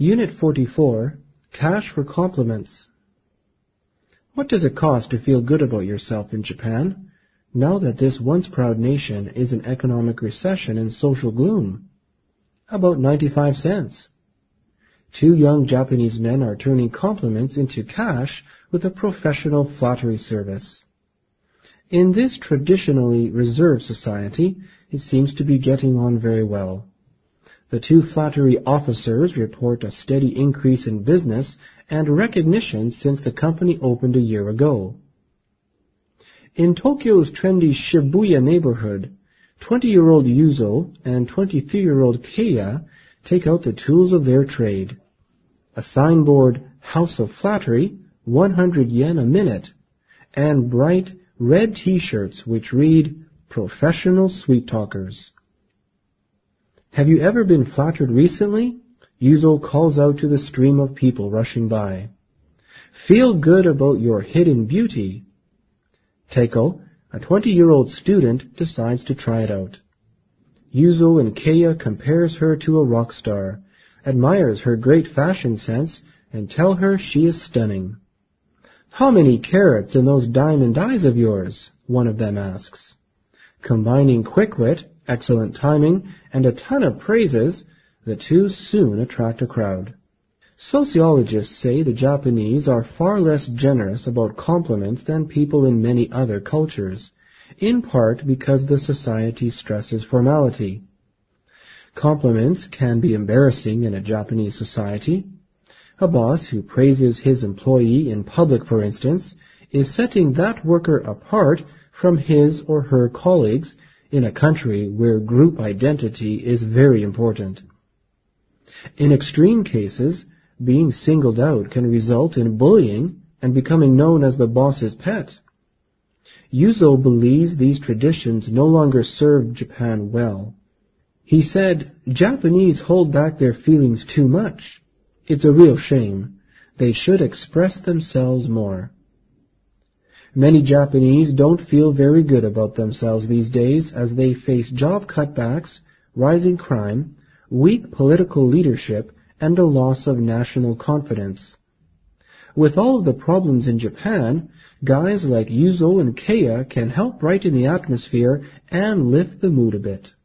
Unit 44, Cash for Compliments. What does it cost to feel good about yourself in Japan, now that this once proud nation is in economic recession and social gloom? About 95 cents. 2 young Japanese men are turning compliments into cash with a professional flattery service. In this traditionally reserved society, it seems to be getting on very well. The 2 flattery officers report a steady increase in business and recognition since the company opened a year ago. In Tokyo's trendy Shibuya neighborhood, 20-year-old Yuzo and 23-year-old Keiya take out the tools of their trade. A signboard, House of Flattery, 100 yen a minute, and bright red t-shirts which read, Professional Sweet Talkers. Have you ever been flattered recently? Yuzo calls out to the stream of people rushing by. Feel good about your hidden beauty. Teiko, a 20-year-old student, decides to try it out. Yuzo and Keiya compares her to a rock star, admires her great fashion sense, and tell her she is stunning. How many carats in those diamond eyes of yours? One of them asks. Combining quick wit, excellent timing, and a ton of praises, the 2 soon attract a crowd. Sociologists say the Japanese are far less generous about compliments than people in many other cultures, in part because the society stresses formality. Compliments can be embarrassing in a Japanese society. A boss who praises his employee in public, for instance, is setting that worker apart from his or her colleagues in a country where group identity is very important. In extreme cases, being singled out can result in bullying and becoming known as the boss's pet. Yuzo believes these traditions no longer serve Japan well. He said, Japanese hold back their feelings too much. It's a real shame. They should express themselves more. Many Japanese don't feel very good about themselves these days as they face job cutbacks, rising crime, weak political leadership, and a loss of national confidence. With all of the problems in Japan, guys like Yuzo and Keiya can help brighten the atmosphere and lift the mood a bit.